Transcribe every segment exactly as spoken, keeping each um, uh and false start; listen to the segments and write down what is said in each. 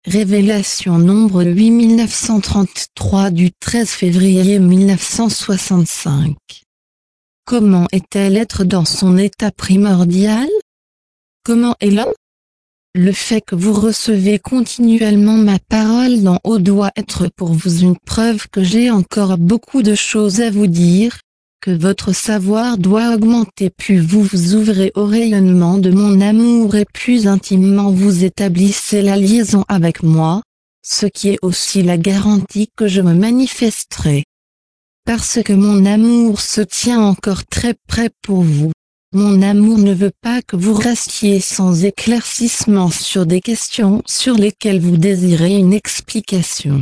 Révélation nombre huit mille neuf cent trente-trois du treize février mille neuf cent soixante-cinq. Comment est-elle être dans son état primordial? Comment est l'homme? Le fait que vous recevez continuellement ma parole d'en haut doit être pour vous une preuve que j'ai encore beaucoup de choses à vous dire, que votre savoir doit augmenter plus vous vous ouvrez au rayonnement de mon amour et plus intimement vous établissez la liaison avec moi, ce qui est aussi la garantie que je me manifesterai. Parce que mon amour se tient encore très près pour vous. Mon amour ne veut pas que vous restiez sans éclaircissement sur des questions sur lesquelles vous désirez une explication.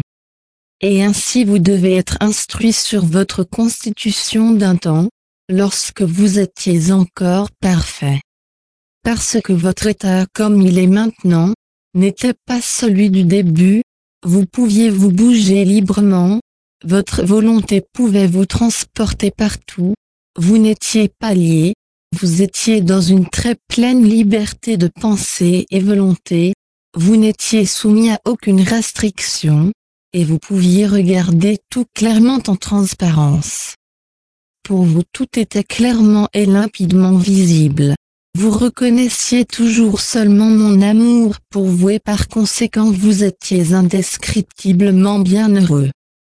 Et ainsi vous devez être instruit sur votre constitution d'un temps, lorsque vous étiez encore parfait. Parce que votre état comme il est maintenant, n'était pas celui du début, vous pouviez vous bouger librement, votre volonté pouvait vous transporter partout, vous n'étiez pas lié, vous étiez dans une très pleine liberté de pensée et volonté, vous n'étiez soumis à aucune restriction, et vous pouviez regarder tout clairement en transparence. Pour vous tout était clairement et limpidement visible. Vous reconnaissiez toujours seulement mon amour pour vous et par conséquent vous étiez indescriptiblement bienheureux.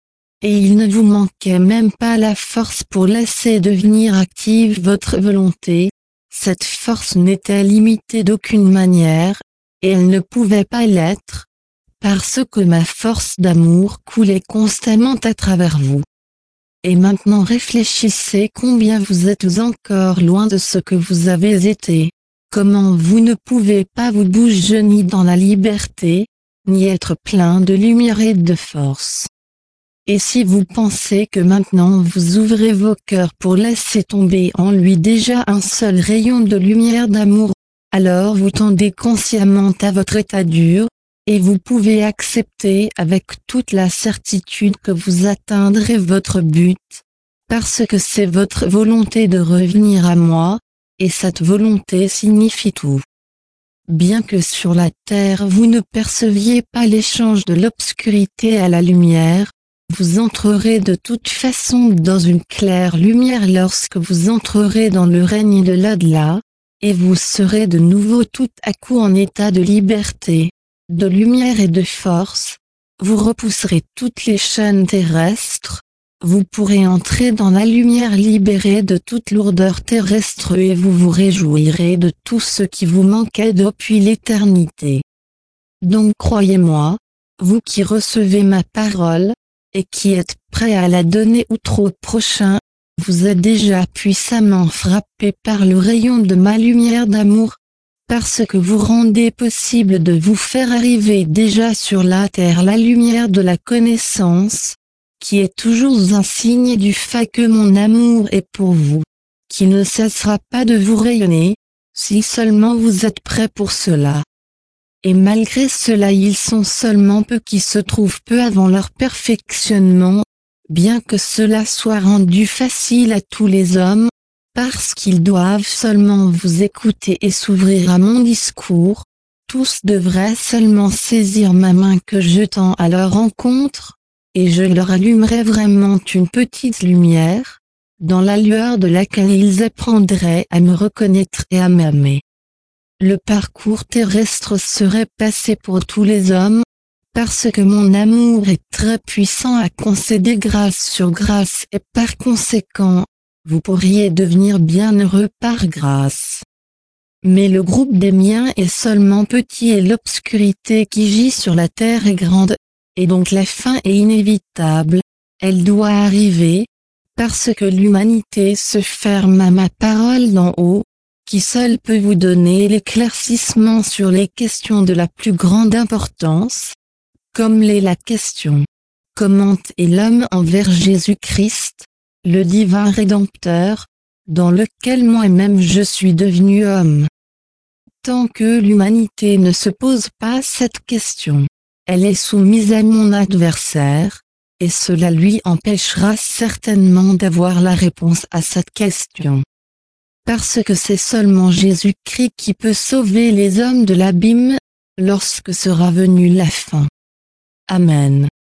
Et il ne vous manquait même pas la force pour laisser devenir active votre volonté, cette force n'était limitée d'aucune manière, et elle ne pouvait pas l'être, parce que ma force d'amour coulait constamment à travers vous. Et maintenant réfléchissez combien vous êtes encore loin de ce que vous avez été, comment vous ne pouvez pas vous bouger ni dans la liberté, ni être plein de lumière et de force. Et si vous pensez que maintenant vous ouvrez vos cœurs pour laisser tomber en lui déjà un seul rayon de lumière d'amour, alors vous tendez consciemment à votre état dur, et vous pouvez accepter avec toute la certitude que vous atteindrez votre but, parce que c'est votre volonté de revenir à moi, et cette volonté signifie tout. Bien que sur la terre vous ne perceviez pas l'échange de l'obscurité à la lumière, vous entrerez de toute façon dans une claire lumière lorsque vous entrerez dans le règne de l'au-delà, et vous serez de nouveau tout à coup en état de liberté, de lumière et de force, vous repousserez toutes les chaînes terrestres, vous pourrez entrer dans la lumière libérée de toute lourdeur terrestre et vous vous réjouirez de tout ce qui vous manquait depuis l'éternité. Donc croyez-moi, vous qui recevez ma parole, et qui êtes prêts à la donner au trop prochain, vous êtes déjà puissamment frappés par le rayon de ma lumière d'amour, parce que vous rendez possible de vous faire arriver déjà sur la terre la lumière de la connaissance, qui est toujours un signe du fait que mon amour est pour vous, qui ne cessera pas de vous rayonner, si seulement vous êtes prêts pour cela. Et malgré cela ils sont seulement peu qui se trouvent peu avant leur perfectionnement, bien que cela soit rendu facile à tous les hommes, parce qu'ils doivent seulement vous écouter et s'ouvrir à mon discours, tous devraient seulement saisir ma main que je tends à leur rencontre, et je leur allumerai vraiment une petite lumière, dans la lueur de laquelle ils apprendraient à me reconnaître et à m'aimer. Le parcours terrestre serait passé pour tous les hommes, parce que mon amour est très puissant à concéder grâce sur grâce et par conséquent, vous pourriez devenir bienheureux par grâce. Mais le groupe des miens est seulement petit et l'obscurité qui gît sur la terre est grande, et donc la fin est inévitable, elle doit arriver, parce que l'humanité se ferme à ma parole d'en haut, qui seul peut vous donner l'éclaircissement sur les questions de la plus grande importance, comme l'est la question « Comment est l'homme envers Jésus-Christ, le divin Rédempteur, dans lequel moi-même je suis devenu homme ?» Tant que l'humanité ne se pose pas cette question, elle est soumise à mon adversaire, et cela lui empêchera certainement d'avoir la réponse à cette question. Parce que c'est seulement Jésus-Christ qui peut sauver les hommes de l'abîme, lorsque sera venue la fin. Amen.